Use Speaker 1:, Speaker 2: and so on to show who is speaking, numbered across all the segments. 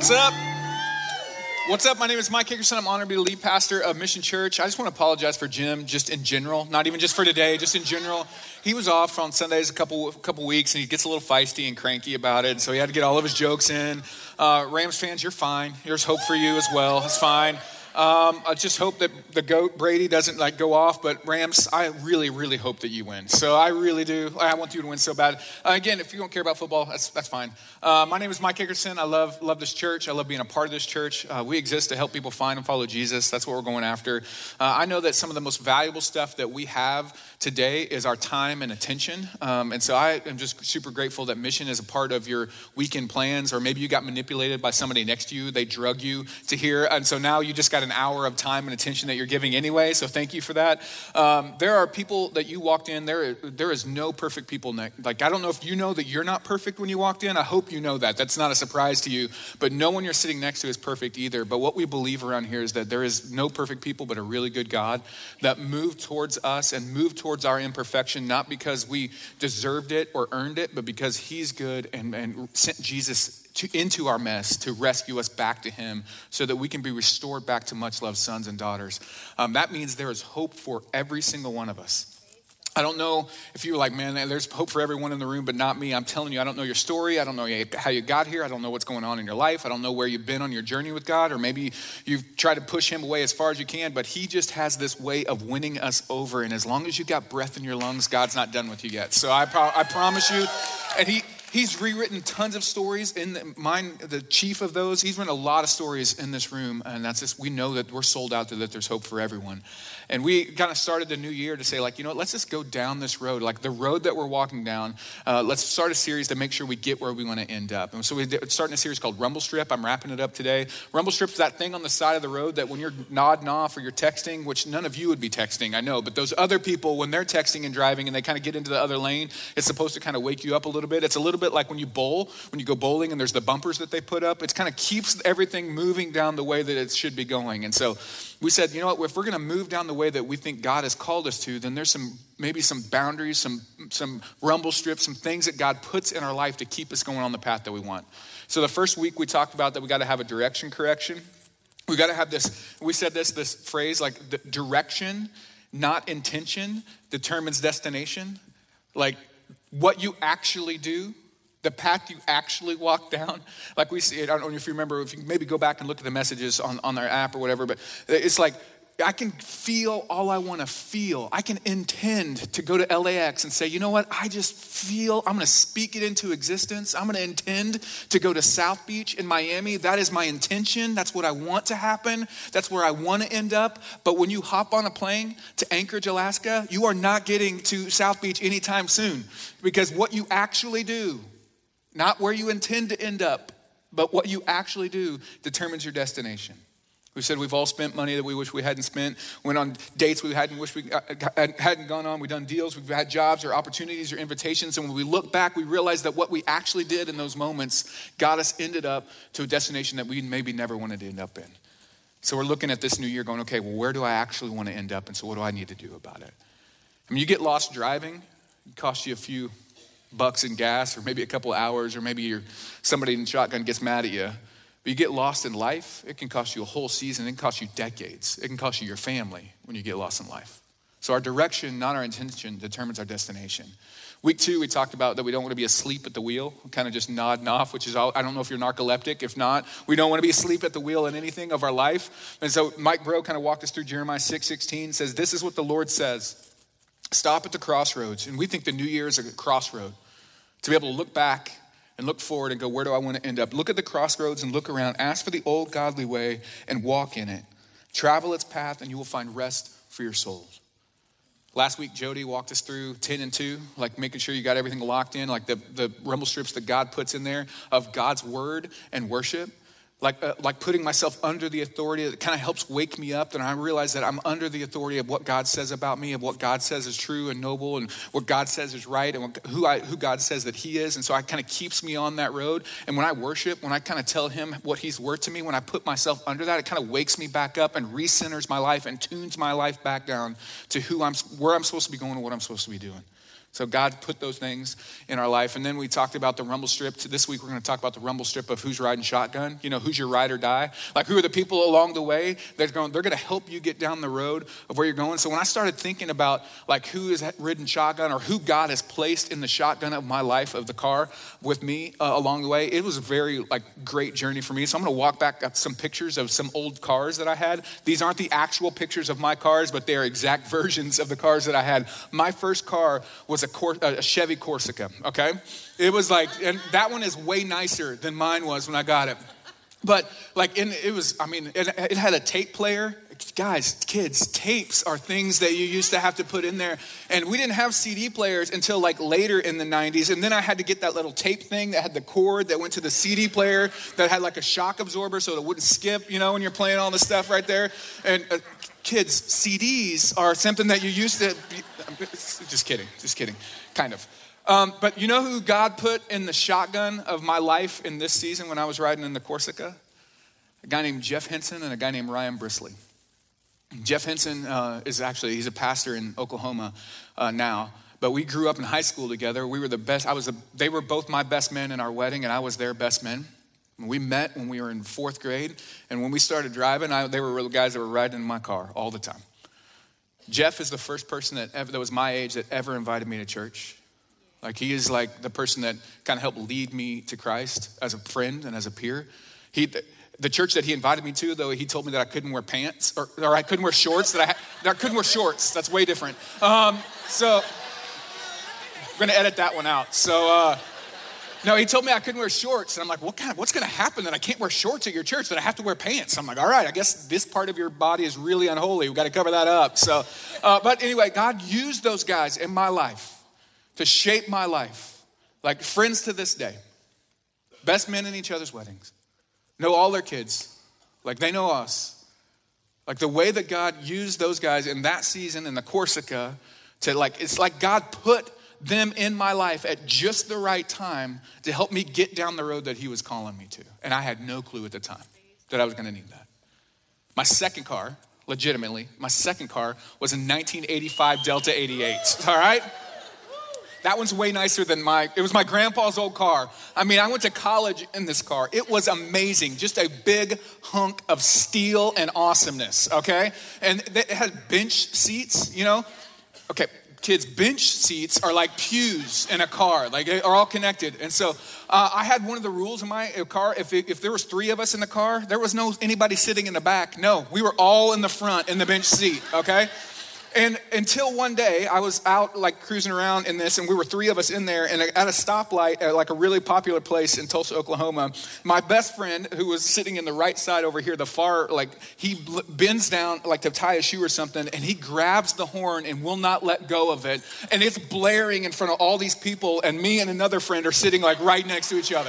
Speaker 1: What's up? What's up? My name is Mike Hickerson. I'm honored to be the lead pastor of Mission Church. I just want to apologize for Jim, just in general, not even just for today, just in general. He was off on Sundays a couple weeks, and he gets a little feisty and cranky about it, so he had to get all of his jokes in. Rams fans, you're fine. There's hope for you as well. It's fine. I just hope that the GOAT, Brady, doesn't go off, but Rams, I really, really hope that you win. So I really do. I want you to win so bad. Again, if you don't care about football, that's fine. My name is Mike Hickerson. I love this church. I love being a part of this church. We exist to help people find and follow Jesus. That's what we're going after. I know that some of the most valuable stuff that we have today is our time and attention. And so I am just super grateful that Mission is a part of your weekend plans, or maybe you got manipulated by somebody next to you. They drug you to here. And so now you just got an hour of time and attention that you're giving anyway, so thank you for that. There are people that you walked in, there is no perfect people. I don't know if you know that you're not perfect when you walked in. I hope you know that. That's not a surprise to you, but no one you're sitting next to is perfect either. But what we believe around here is that there is no perfect people, but a really good God that moved towards us and moved towards our imperfection, not because we deserved it or earned it, but because he's good and sent Jesus into our mess to rescue us back to him so that we can be restored back to much loved sons and daughters. That means there is hope for every single one of us. I don't know if you were like, man, there's hope for everyone in the room, but not me. I'm telling you, I don't know your story. I don't know how you got here. I don't know what's going on in your life. I don't know where you've been on your journey with God, or maybe you've tried to push him away as far as you can, but he just has this way of winning us over. And as long as you got breath in your lungs, God's not done with you yet. So I promise you, and He's rewritten tons of stories. In mine, the chief of those, he's written a lot of stories in this room. And that's just, we know that we're sold out to that there's hope for everyone. And we kind of started the new year to say, let's just go down this road. The road that we're walking down, let's start a series to make sure we get where we want to end up. And so we're starting a series called Rumble Strip. I'm wrapping it up today. Rumble Strip's that thing on the side of the road that when you're nodding off or you're texting, which none of you would be texting, I know, but those other people, when they're texting and driving and they kind of get into the other lane, it's supposed to kind of wake you up a little bit. It's a little bit like when you bowl, when you go bowling and there's the bumpers that they put up, it kind of keeps everything moving down the way that it should be going. And so we said, you know what, if we're going to move down the way that we think God has called us to, then there's maybe some boundaries, some rumble strips, some things that God puts in our life to keep us going on the path that we want. So the first week we talked about that we got to have a direction correction. We got to have this, we said this phrase, the direction, not intention, determines destination. What you actually do, the path you actually walk down, like we see it. I don't know if you remember, if you maybe go back and look at the messages on our app or whatever, but it's like, I can feel all I want to feel. I can intend to go to LAX and say, you know what? I just feel, I'm going to speak it into existence. I'm going to intend to go to South Beach in Miami. That is my intention. That's what I want to happen. That's where I want to end up. But when you hop on a plane to Anchorage, Alaska, you are not getting to South Beach anytime soon, because what you actually do, not where you intend to end up, but what you actually do determines your destination. We said we've all spent money that we wish we hadn't spent, went on dates we hadn't gone on, we've done deals, we've had jobs or opportunities or invitations, and when we look back, we realize that what we actually did in those moments got us ended up to a destination that we maybe never wanted to end up in. So we're looking at this new year going, okay, well, where do I actually want to end up, and so what do I need to do about it? I mean, you get lost driving, it costs you a few bucks in gas, or maybe a couple hours, or maybe somebody in shotgun gets mad at you. But you get lost in life, it can cost you a whole season, it can cost you decades, it can cost you your family when you get lost in life. So our direction, not our intention, determines our destination. Week 2, we talked about that we don't want to be asleep at the wheel, kind of just nodding off, which is all, I don't know if you're narcoleptic. If not, we don't want to be asleep at the wheel in anything of our life. And so Mike Bro kind of walked us through Jeremiah 6:16, says, this is what the Lord says, stop at the crossroads. And we think the new year is a crossroad, to be able to look back and look forward and go, where do I want to end up? Look at the crossroads and look around. Ask for the old godly way and walk in it. Travel its path and you will find rest for your souls. Last week, Jody walked us through 10 and 2, making sure you got everything locked in, the rumble strips that God puts in there of God's word and worship. Like putting myself under the authority that kind of helps wake me up. And I realize that I'm under the authority of what God says about me, of what God says is true and noble, and what God says is right, and who God says that he is. And so it kind of keeps me on that road. And when I worship, when I kind of tell him what he's worth to me, when I put myself under that, it kind of wakes me back up and recenters my life and tunes my life back down to where I'm supposed to be going and what I'm supposed to be doing. So God put those things in our life. And then we talked about the rumble strip. This week, we're going to talk about the rumble strip of who's riding shotgun. You know, who's your ride or die? Like, who are the people along the way they're going to help you get down the road of where you're going. So when I started thinking about like who has ridden shotgun or who God has placed in the shotgun of my life, of the car with me along the way, it was a very like great journey for me. So I'm going to walk back up some pictures of some old cars that I had. These aren't the actual pictures of my cars, but they are exact versions of the cars that I had. My first car was a Chevy Corsica, okay? It was like, and that one is way nicer than mine was when I got it. But like, it had a tape player. Guys, kids, tapes are things that you used to have to put in there. And we didn't have CD players until like later in the 90s. And then I had to get that little tape thing that had the cord that went to the CD player that had like a shock absorber so it wouldn't skip, you know, when you're playing all the stuff right there. And kids, CDs are something that you used to, just kidding, kind of. But you know who God put in the shotgun of my life in this season when I was riding in the Corsica? A guy named Jeff Henson and a guy named Ryan Brisley. Jeff Henson he's a pastor in Oklahoma now. But we grew up in high school together. We were the best. They were both my best men in our wedding, and I was their best man. We met when we were in 4th grade, and when we started driving, they were the guys that were riding in my car all the time. Jeff is the first person that was my age that ever invited me to church. Like, he is like the person that kind of helped lead me to Christ as a friend and as a peer. The church that he invited me to, though, he told me that I couldn't wear pants or I couldn't wear shorts. That I couldn't wear shorts. That's way different. So I'm going to edit that one out. So no, he told me I couldn't wear shorts. And I'm like, what's going to happen that I can't wear shorts at your church, that I have to wear pants? I'm like, all right, I guess this part of your body is really unholy. We've got to cover that up. So, but anyway, God used those guys in my life to shape my life. Like friends to this day. Best men in each other's weddings. Know all their kids. Like they know us. Like the way that God used those guys in that season in the Corsica it's like God put them in my life at just the right time to help me get down the road that he was calling me to. And I had no clue at the time that I was going to need that. My second car was a 1985 Delta 88. All right? That one's way nicer than it was my grandpa's old car. I mean, I went to college in this car. It was amazing. Just a big hunk of steel and awesomeness, okay? And it had bench seats, you know? Okay, kids, bench seats are like pews in a car. Like, they are all connected. And so I had one of the rules in my car. If there was 3 of us in the car, there was no anybody sitting in the back. No, we were all in the front in the bench seat, okay? And until one day, I was out like cruising around in this, and we were 3 of us in there, and at a stoplight at like a really popular place in Tulsa, Oklahoma, my best friend, who was sitting in the right side over here, he bends down like to tie a shoe or something, and he grabs the horn and will not let go of it, and it's blaring in front of all these people, and me and another friend are sitting like right next to each other.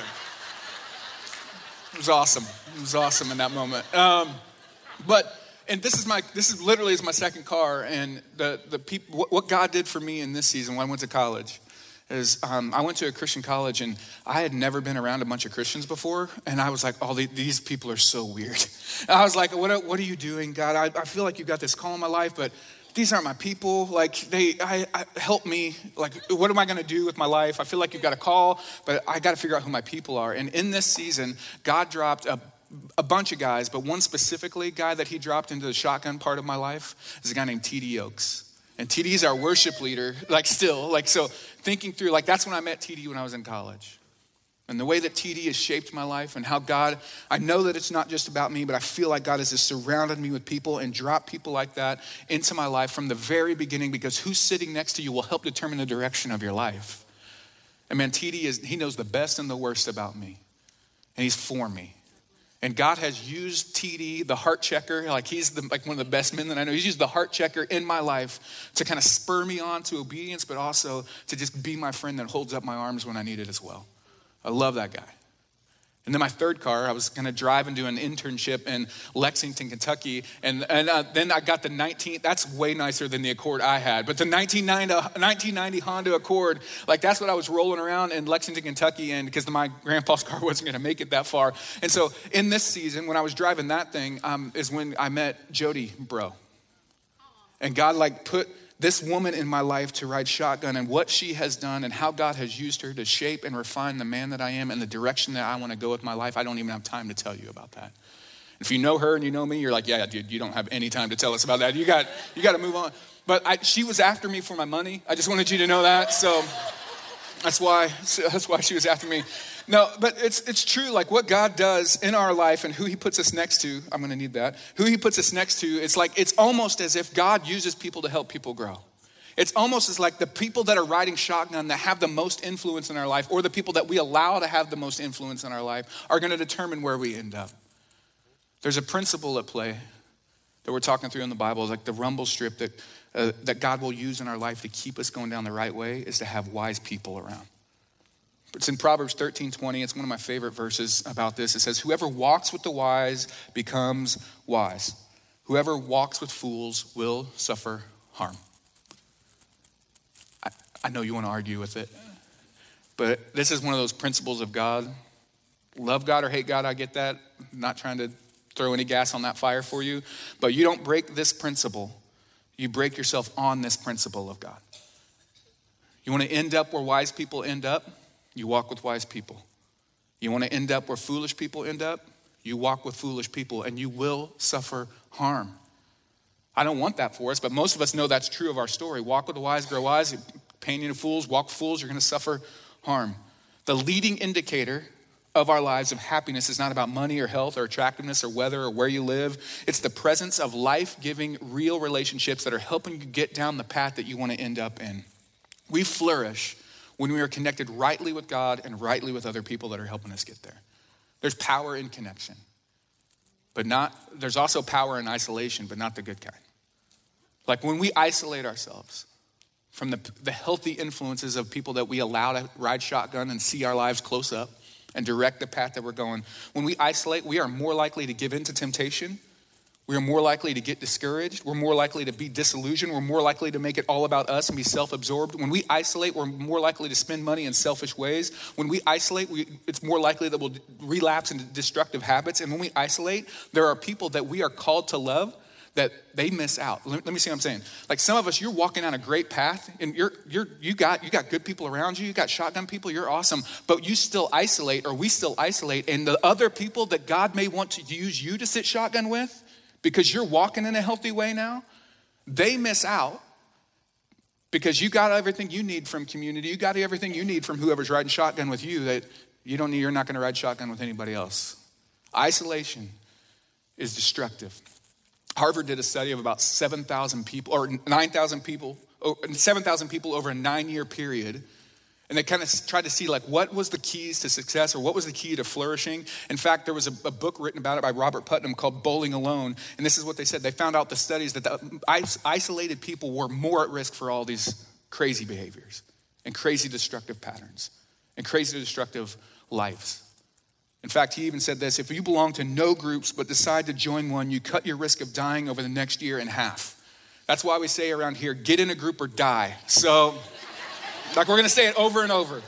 Speaker 1: It was awesome. It was awesome in that moment. And this is literally my second car, and the people, what God did for me in this season when I went to college is I went to a Christian college, and I had never been around a bunch of Christians before, and I was like, these people are so weird. I was like, what are you doing, God? I feel like you've got this call in my life, but these aren't my people. Like help me. Like, what am I going to do with my life? I feel like you've got a call, but I got to figure out who my people are. And in this season, God dropped a bunch of guys, but one specifically guy that he dropped into the shotgun part of my life is a guy named TD Oaks. And TD is our worship leader, so thinking through, that's when I met TD when I was in college. And the way that TD has shaped my life and how God, I know that it's not just about me, but I feel like God has just surrounded me with people and dropped people like that into my life from the very beginning, because who's sitting next to you will help determine the direction of your life. And man, TD he knows the best and the worst about me. And he's for me. And God has used TD, the heart checker, he's one of the best men that I know. He's used the heart checker in my life to kind of spur me on to obedience, but also to just be my friend that holds up my arms when I need it as well. I love that guy. And then my third car, I was going to drive and do an internship in Lexington, Kentucky. And then I got that's way nicer than the Accord I had. But the 1990 Honda Accord, that's what I was rolling around in Lexington, Kentucky in, because my grandpa's car wasn't going to make it that far. And so in this season, when I was driving that thing, is when I met Jody Bro. And God put this woman in my life to ride shotgun and what she has done and how God has used her to shape and refine the man that I am and the direction that I want to go with my life, I don't even have time to tell you about that. If you know her and you know me, you're like, yeah, dude, you don't have any time to tell us about that. You got to move on. But she was after me for my money. I just wanted you to know that. So that's why she was after me. No, but it's true. Like what God does in our life and who he puts us next to, I'm going to need that. Who he puts us next to, it's almost as if God uses people to help people grow. It's almost as like the people that are riding shotgun that have the most influence in our life, or the people that we allow to have the most influence in our life, are going to determine where we end up. There's a principle at play that we're talking through in the Bible, like the rumble strip that God will use in our life to keep us going down the right way is to have wise people around. It's in Proverbs 13:20. It's one of my favorite verses about this. It says, whoever walks with the wise becomes wise. Whoever walks with fools will suffer harm. I know you want to argue with it, but this is one of those principles of God. Love God or hate God, I get that. I'm not trying to throw any gas on that fire for you, but you don't break this principle. You break yourself on this principle of God. You want to end up where wise people end up? You walk with wise people. You want to end up where foolish people end up? You walk with foolish people, and you will suffer harm. I don't want that for us, but most of us know that's true of our story. Walk with the wise, grow wise. Companion of fools, walk with fools, you're going to suffer harm. The leading indicator of our lives of happiness is not about money or health or attractiveness or weather or where you live. It's the presence of life-giving, real relationships that are helping you get down the path that you want to end up in. We flourish when we are connected rightly with God and rightly with other people that are helping us get there. There's power in connection, there's also power in isolation, but not the good kind. Like when we isolate ourselves from the healthy influences of people that we allow to ride shotgun and see our lives close up and direct the path that we're going. When we isolate, we are more likely to give in to temptation. We are more likely to get discouraged. We're more likely to be disillusioned. We're more likely to make it all about us and be self-absorbed. When we isolate, we're more likely to spend money in selfish ways. When we isolate, it's more likely that we'll relapse into destructive habits. And when we isolate, there are people that we are called to love that they miss out. Let me see what I'm saying. Like some of us, you're walking on a great path and you got good people around you. You got shotgun people, you're awesome. But you still isolate, or we still isolate. And the other people that God may want to use you to sit shotgun with, because you're walking in a healthy way now, they miss out because you got everything you need from community. You got everything you need from whoever's riding shotgun with you that you don't need. You're not going to ride shotgun with anybody else. Isolation is destructive. Harvard did a study of about 7,000 people or 9,000 people, 7,000 people over a 9-year period. And they kind of tried to see like what was the keys to success or what was the key to flourishing. In fact, there was a book written about it by Robert Putnam called Bowling Alone. And this is what they said. They found out the studies that the isolated people were more at risk for all these crazy behaviors and crazy destructive patterns and crazy destructive lives. In fact, he even said this: if you belong to no groups but decide to join one, you cut your risk of dying over the next year in half. That's why we say around here, get in a group or die. So, like we're going to say it over and over.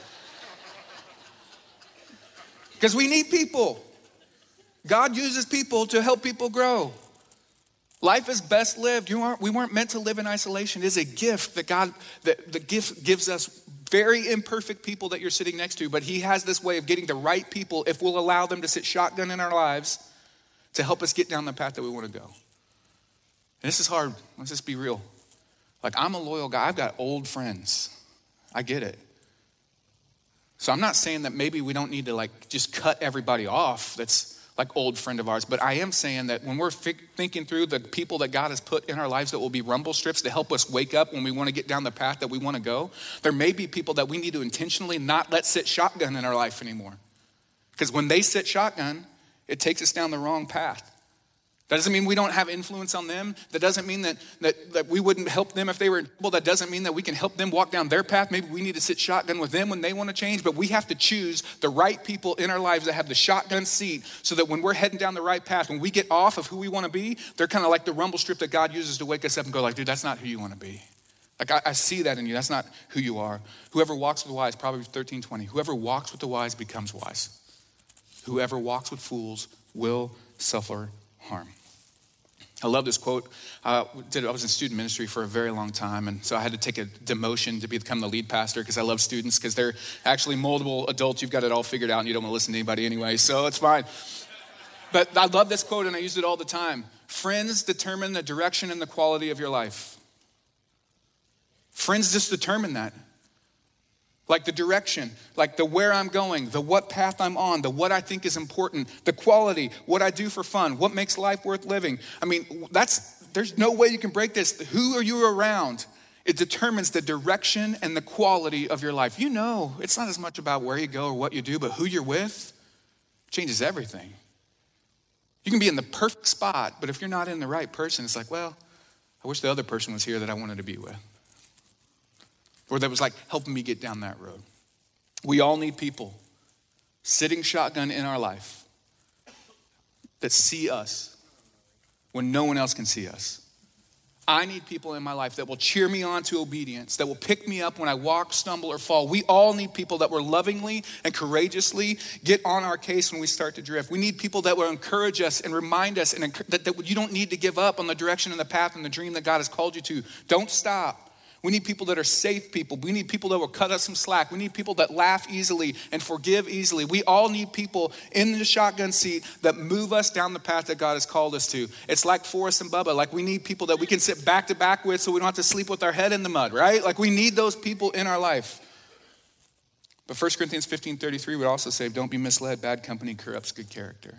Speaker 1: Because we need people. God uses people to help people grow. Life is best lived. We weren't meant to live in isolation. It is a gift that God, the gift gives us very imperfect people that you're sitting next to, but he has this way of getting the right people, if we'll allow them to sit shotgun in our lives, to help us get down the path that we want to go. And this is hard. Let's just be real. Like, I'm a loyal guy. I've got old friends. I get it. So I'm not saying that maybe we don't need to like just cut everybody off that's like old friend of ours, but I am saying that when we're thinking through the people that God has put in our lives that will be rumble strips to help us wake up when we want to get down the path that we want to go, there may be people that we need to intentionally not let sit shotgun in our life anymore. Because when they sit shotgun, it takes us down the wrong path. That doesn't mean we don't have influence on them. That doesn't mean that we wouldn't help them if they were in trouble. That doesn't mean that we can help them walk down their path. Maybe we need to sit shotgun with them when they want to change. But we have to choose the right people in our lives that have the shotgun seat so that when we're heading down the right path, when we get off of who we want to be, they're kind of like the rumble strip that God uses to wake us up and go like, dude, that's not who you want to be. Like I see that in you. That's not who you are. Whoever walks with the wise, Proverbs 13:20. Whoever walks with the wise becomes wise. Whoever walks with fools will suffer harm. I love this quote. I was in student ministry for a very long time, and so I had to take a demotion to become the lead pastor because I love students, because they're actually moldable adults. You've got it all figured out, and you don't want to listen to anybody anyway, so it's fine. But I love this quote, and I use it all the time. Friends determine the direction and the quality of your life. Friends just determine that. Like the direction, like the where I'm going, the what path I'm on, the what I think is important, the quality, what I do for fun, what makes life worth living. I mean, there's no way you can break this. Who are you around? It determines the direction and the quality of your life. You know, it's not as much about where you go or what you do, but who you're with changes everything. You can be in the perfect spot, but if you're not in the right person, it's like, well, I wish the other person was here that I wanted to be with. Or that was like helping me get down that road. We all need people sitting shotgun in our life that see us when no one else can see us. I need people in my life that will cheer me on to obedience, that will pick me up when I walk, stumble, or fall. We all need people that will lovingly and courageously get on our case when we start to drift. We need people that will encourage us and remind us that you don't need to give up on the direction and the path and the dream that God has called you to. Don't stop. We need people that are safe people. We need people that will cut us some slack. We need people that laugh easily and forgive easily. We all need people in the shotgun seat that move us down the path that God has called us to. It's like Forrest and Bubba. Like we need people that we can sit back to back with so we don't have to sleep with our head in the mud, right? Like we need those people in our life. But 1 Corinthians 15:33 would also say, don't be misled. Bad company corrupts good character.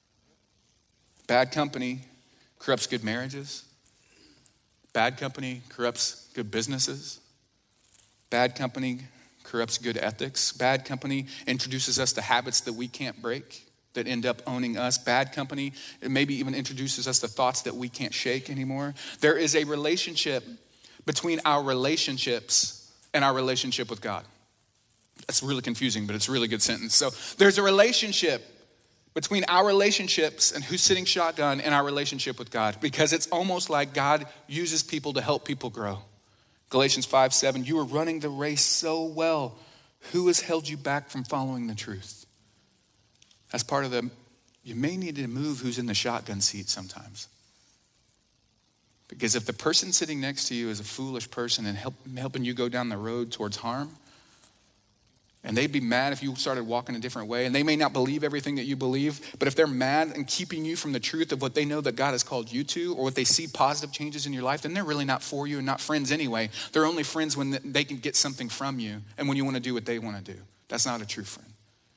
Speaker 1: Bad company corrupts good marriages. Bad company corrupts good businesses. Bad company corrupts good ethics. Bad company introduces us to habits that we can't break, that end up owning us. Bad company, it maybe even introduces us to thoughts that we can't shake anymore. There is a relationship between our relationships and our relationship with God. That's really confusing, but it's a really good sentence. So there's a relationship between our relationships and who's sitting shotgun and our relationship with God, because it's almost like God uses people to help people grow. Galatians 5:7, you are running the race so well. Who has held you back from following the truth? That's part of you may need to move who's in the shotgun seat sometimes. Because if the person sitting next to you is a foolish person and helping you go down the road towards harm, and they'd be mad if you started walking a different way. And they may not believe everything that you believe, but if they're mad and keeping you from the truth of what they know that God has called you to, or what they see positive changes in your life, then they're really not for you and not friends anyway. They're only friends when they can get something from you and when you want to do what they want to do. That's not a true friend.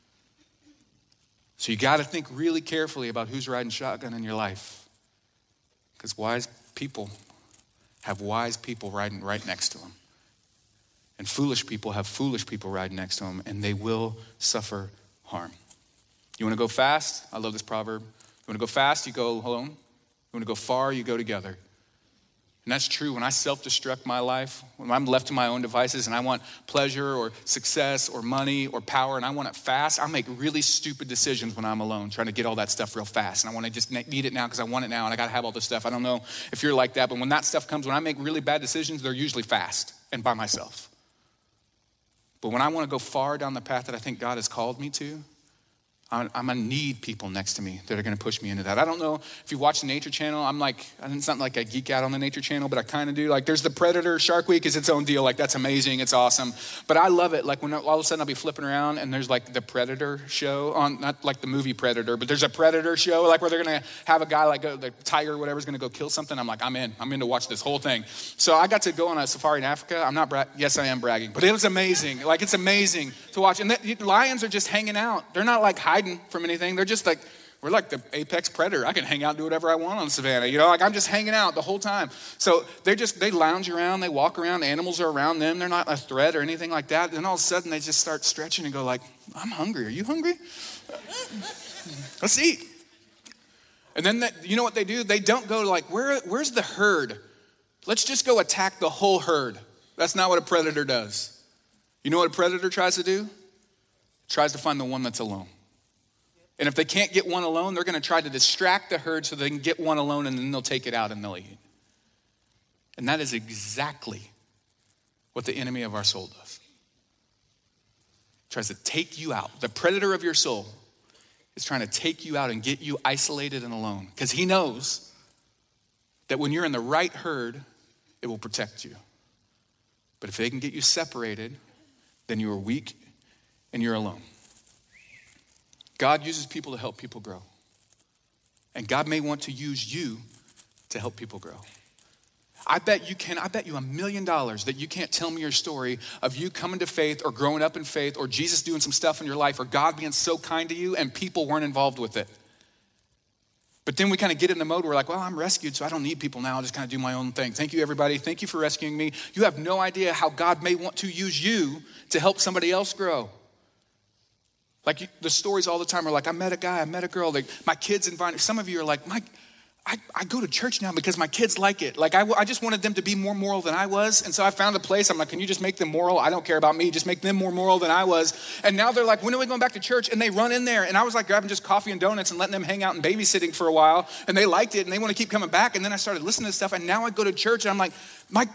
Speaker 1: So you got to think really carefully about who's riding shotgun in your life. Because wise people have wise people riding right next to them. And foolish people have foolish people riding next to them, and they will suffer harm. You want to go fast? I love this proverb. You want to go fast, you go alone. You want to go far, you go together. And that's true. When I self-destruct my life, when I'm left to my own devices and I want pleasure or success or money or power and I want it fast, I make really stupid decisions when I'm alone, trying to get all that stuff real fast. And I want to just need it now because I want it now and I got to have all this stuff. I don't know if you're like that, but when that stuff comes, when I make really bad decisions, they're usually fast and by myself. But when I want to go far down the path that I think God has called me to, I'm going to need people next to me that are going to push me into that. I don't know if you watch the Nature Channel. It's not like I geek out on the Nature Channel, but I kind of do. Like there's the Predator. Shark Week is its own deal. Like that's amazing. It's awesome. But I love it. Like when all of a sudden I'll be flipping around and there's like the Predator show on, not like the movie Predator, but there's a Predator show like where they're going to have a guy like the tiger or whatever is going to go kill something. I'm like, I'm in to watch this whole thing. So I got to go on a safari in Africa. Yes, I am bragging, but it was amazing. Like it's amazing to watch. And lions are just hanging out. They're not like hiding from anything. They're just like, we're like the apex predator. I can hang out and do whatever I want on the savannah. Like I'm just hanging out the whole time. So they lounge around, they walk around, animals are around them. They're not a threat or anything like that. Then all of a sudden they just start stretching and go like, I'm hungry. Are you hungry? Let's eat. And then you know what they do? They don't go like, where's the herd? Let's just go attack the whole herd. That's not what a predator does. You know what a predator tries to do? Tries to find the one that's alone. And if they can't get one alone, they're going to try to distract the herd so they can get one alone and then they'll take it out and they'll eat. And that is exactly what the enemy of our soul does. Tries to take you out. The predator of your soul is trying to take you out and get you isolated and alone because he knows that when you're in the right herd, it will protect you. But if they can get you separated, then you are weak and you're alone. God uses people to help people grow. And God may want to use you to help people grow. I bet you $1 million that you can't tell me your story of you coming to faith or growing up in faith or Jesus doing some stuff in your life or God being so kind to you and people weren't involved with it. But then we kind of get in the mode where we're like, well, I'm rescued, so I don't need people now. I'll just kind of do my own thing. Thank you, everybody. Thank you for rescuing me. You have no idea how God may want to use you to help somebody else grow. Like the stories all the time are like, I met a guy, I met a girl. Like my kids invited. Some of you are like, I go to church now because my kids like it. Like I just wanted them to be more moral than I was. And so I found a place. I'm like, can you just make them moral? I don't care about me. Just make them more moral than I was. And now they're like, when are we going back to church? And they run in there. And I was like grabbing just coffee and donuts and letting them hang out and babysitting for a while. And they liked it and they want to keep coming back. And then I started listening to stuff. And now I go to church and I'm like,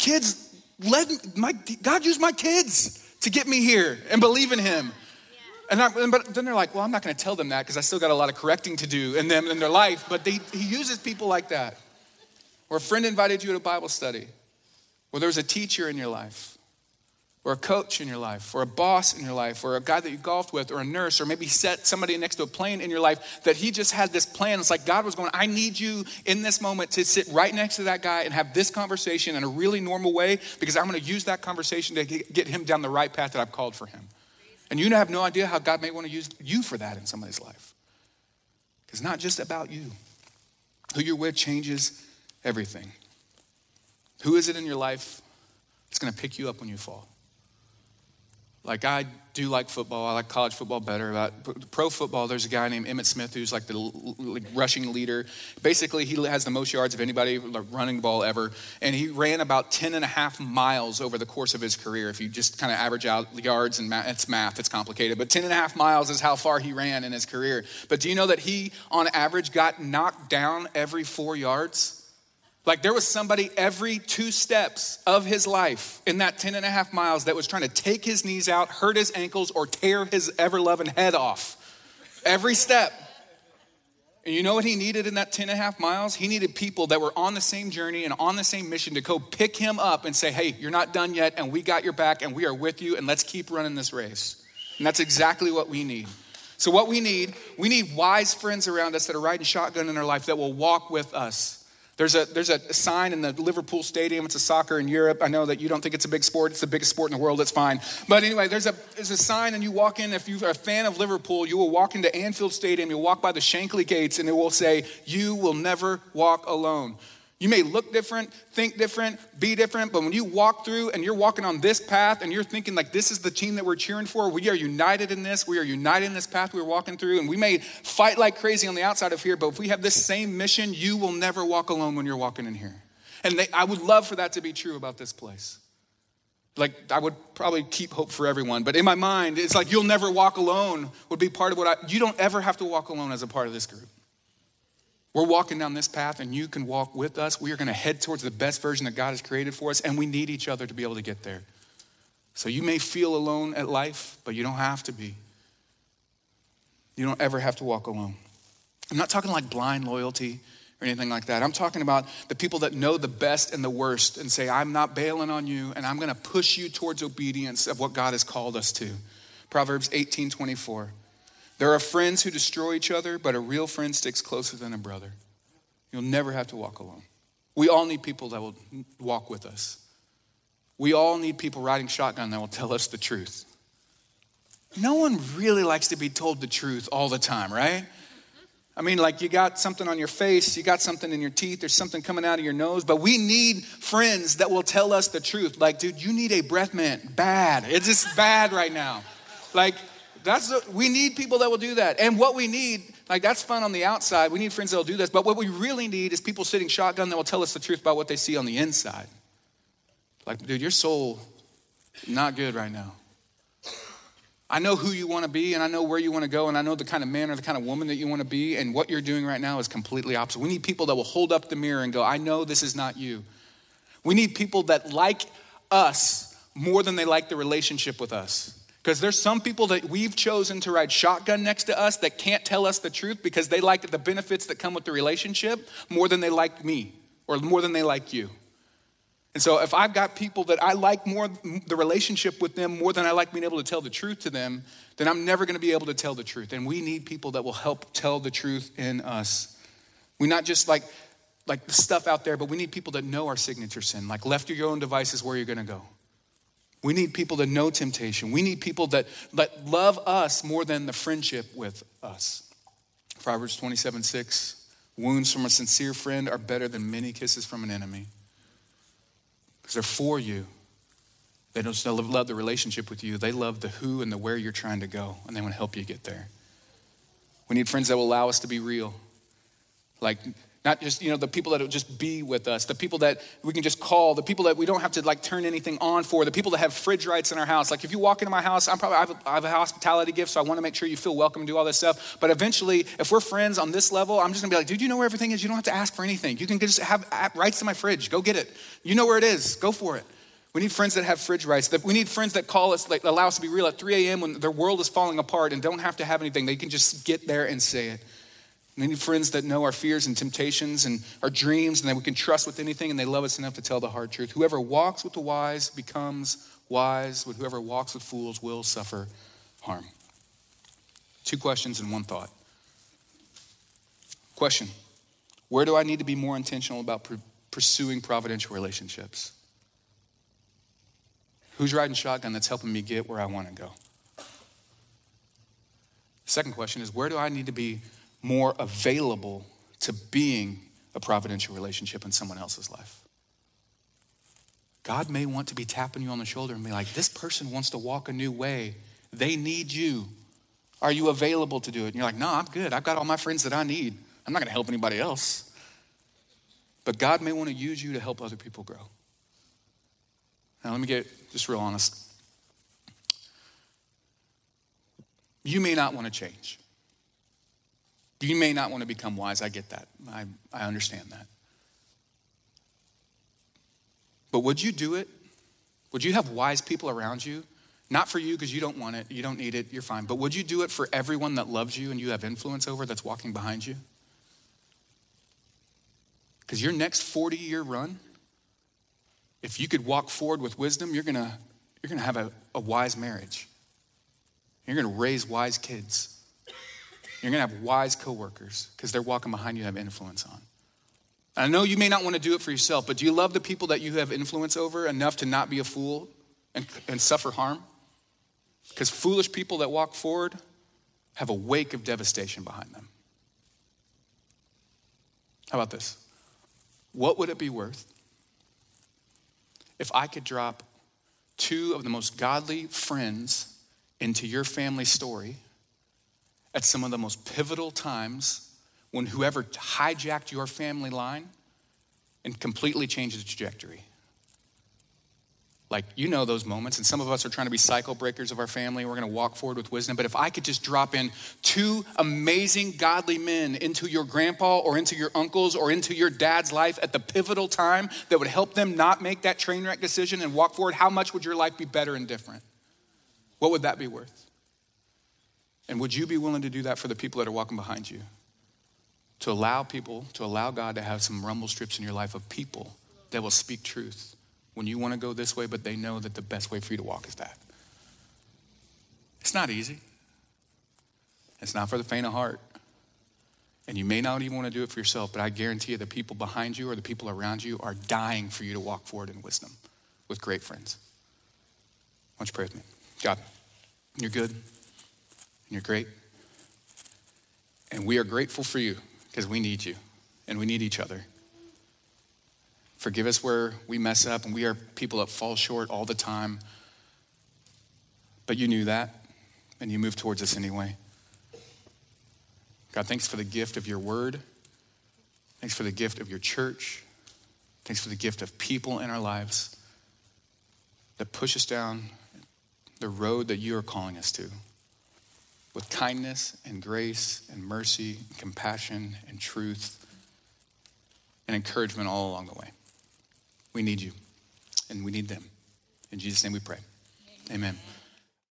Speaker 1: God used my kids to get me here and believe in him. But then they're like, well, I'm not going to tell them that because I still got a lot of correcting to do in them in their life. But he uses people like that. Or a friend invited you to a Bible study. Or there was a teacher in your life. Or a coach in your life. Or a boss in your life. Or a guy that you golfed with. Or a nurse. Or maybe set somebody next to a plane in your life that he just had this plan. It's like God was going, I need you in this moment to sit right next to that guy and have this conversation in a really normal way because I'm going to use that conversation to get him down the right path that I've called for him. And you have no idea how God may want to use you for that in somebody's life. It's not just about you. Who you're with changes everything. Who is it in your life that's going to pick you up when you fall? Like I do like football. I like college football better. Pro football, there's a guy named Emmitt Smith who's like the rushing leader. Basically, he has the most yards of anybody running the ball ever. And he ran about 10.5 miles over the course of his career. If you just kind of average out the yards and it's math, it's complicated. But 10.5 miles is how far he ran in his career. But do you know that he, on average, got knocked down every 4 yards? Like there was somebody every 2 steps of his life in that 10.5 miles that was trying to take his knees out, hurt his ankles, or tear his ever-loving head off. Every step. And you know what he needed in that 10.5 miles? He needed people that were on the same journey and on the same mission to go pick him up and say, hey, you're not done yet, and we got your back, and we are with you, and let's keep running this race. And that's exactly what we need. So what we need wise friends around us that are riding shotgun in their life that will walk with us. There's a sign in the Liverpool Stadium. It's a soccer in Europe. I know that you don't think it's a big sport. It's the biggest sport in the world. It's fine. But anyway, there's a sign and you walk in. If you're a fan of Liverpool, you will walk into Anfield Stadium. You'll walk by the Shankly Gates and it will say, you will never walk alone. You may look different, think different, be different, but when you walk through and you're walking on this path and you're thinking like this is the team that we're cheering for, we are united in this. We are united in this path we're walking through, and we may fight like crazy on the outside of here, but if we have this same mission, you will never walk alone when you're walking in here. And I would love for that to be true about this place. Like I would probably keep hope for everyone, but in my mind, it's like you'll never walk alone would be part of you don't ever have to walk alone as a part of this group. We're walking down this path and you can walk with us. We are going to head towards the best version that God has created for us, and we need each other to be able to get there. So you may feel alone at life, but you don't have to be. You don't ever have to walk alone. I'm not talking like blind loyalty or anything like that. I'm talking about the people that know the best and the worst and say, I'm not bailing on you, and I'm going to push you towards obedience of what God has called us to. Proverbs 18:24. There are friends who destroy each other, but a real friend sticks closer than a brother. You'll never have to walk alone. We all need people that will walk with us. We all need people riding shotgun that will tell us the truth. No one really likes to be told the truth all the time, right? I mean, like you got something on your face, you got something in your teeth, there's something coming out of your nose, but we need friends that will tell us the truth. Like, dude, you need a breath mint. Bad. It's just bad right now. Like, we need people that will do that. And what we need, like that's fun on the outside. We need friends that will do this. But what we really need is people sitting shotgun that will tell us the truth about what they see on the inside. Like, dude, your soul, not good right now. I know who you want to be, and I know where you want to go, and I know the kind of man or the kind of woman that you want to be, and what you're doing right now is completely opposite. We need people that will hold up the mirror and go, I know this is not you. We need people that like us more than they like the relationship with us. Because there's some people that we've chosen to ride shotgun next to us that can't tell us the truth because they like the benefits that come with the relationship more than they like me or more than they like you. And so if I've got people that I like more, the relationship with them more than I like being able to tell the truth to them, then I'm never going to be able to tell the truth. And we need people that will help tell the truth in us. We not just like the stuff out there, but we need people that know our signature sin, like left to your own devices where you're going to go. We need people that know temptation. We need people that love us more than the friendship with us. Proverbs 27:6, wounds from a sincere friend are better than many kisses from an enemy. Because they're for you. They don't just love the relationship with you. They love the who and the where you're trying to go, and they want to help you get there. We need friends that will allow us to be real. Like, not just, the people that will just be with us, the people that we can just call, the people that we don't have to turn anything on for, the people that have fridge rights in our house. Like if you walk into my house, I have a hospitality gift, so I want to make sure you feel welcome and do all this stuff. But eventually, if we're friends on this level, I'm just gonna be like, dude, you know where everything is? You don't have to ask for anything. You can just have rights to my fridge. Go get it. You know where it is. Go for it. We need friends that have fridge rights. We need friends that call us, allow us to be real at 3 a.m. when their world is falling apart and don't have to have anything. They can just get there and say it. We need friends that know our fears and temptations and our dreams and that we can trust with anything, and they love us enough to tell the hard truth. Whoever walks with the wise becomes wise, but whoever walks with fools will suffer harm. 2 questions and 1 thought. Question: where do I need to be more intentional about pursuing providential relationships? Who's riding shotgun that's helping me get where I want to go? Second question is, where do I need to be more available to being a providential relationship in someone else's life? God may want to be tapping you on the shoulder and be like, this person wants to walk a new way. They need you. Are you available to do it? And you're like, no, I'm good. I've got all my friends that I need. I'm not going to help anybody else. But God may want to use you to help other people grow. Now, let me get just real honest. You may not want to change. You may not want to become wise. I get that. I understand that. But would you do it? Would you have wise people around you? Not for you because you don't want it. You don't need it. You're fine. But would you do it for everyone that loves you and you have influence over that's walking behind you? Because your next 40-year run, if you could walk forward with wisdom, you're gonna have a wise marriage. You're gonna raise wise kids. You're gonna have wise coworkers because they're walking behind you and have influence on. I know you may not want to do it for yourself, but do you love the people that you have influence over enough to not be a fool and suffer harm? Because foolish people that walk forward have a wake of devastation behind them. How about this? What would it be worth if I could drop 2 of the most godly friends into your family story at some of the most pivotal times when whoever hijacked your family line and completely changed the trajectory? Like, you know those moments, and some of us are trying to be cycle breakers of our family. We're going to walk forward with wisdom. But if I could just drop in 2 amazing godly men into your grandpa or into your uncle's or into your dad's life at the pivotal time that would help them not make that train wreck decision and walk forward, how much would your life be better and different? What would that be worth? And would you be willing to do that for the people that are walking behind you? To allow God to have some rumble strips in your life of people that will speak truth when you want to go this way, but they know that the best way for you to walk is that. It's not easy. It's not for the faint of heart. And you may not even want to do it for yourself, but I guarantee you the people behind you or the people around you are dying for you to walk forward in wisdom with great friends. Why don't you pray with me? God, you're good and you're great. And we are grateful for you because we need you and we need each other. Forgive us where we mess up, and we are people that fall short all the time. But you knew that, and you moved towards us anyway. God, thanks for the gift of your word. Thanks for the gift of your church. Thanks for the gift of people in our lives that push us down the road that you are calling us to with kindness and grace and mercy and compassion and truth and encouragement all along the way. We need you, and we need them. In Jesus' name we pray. Amen.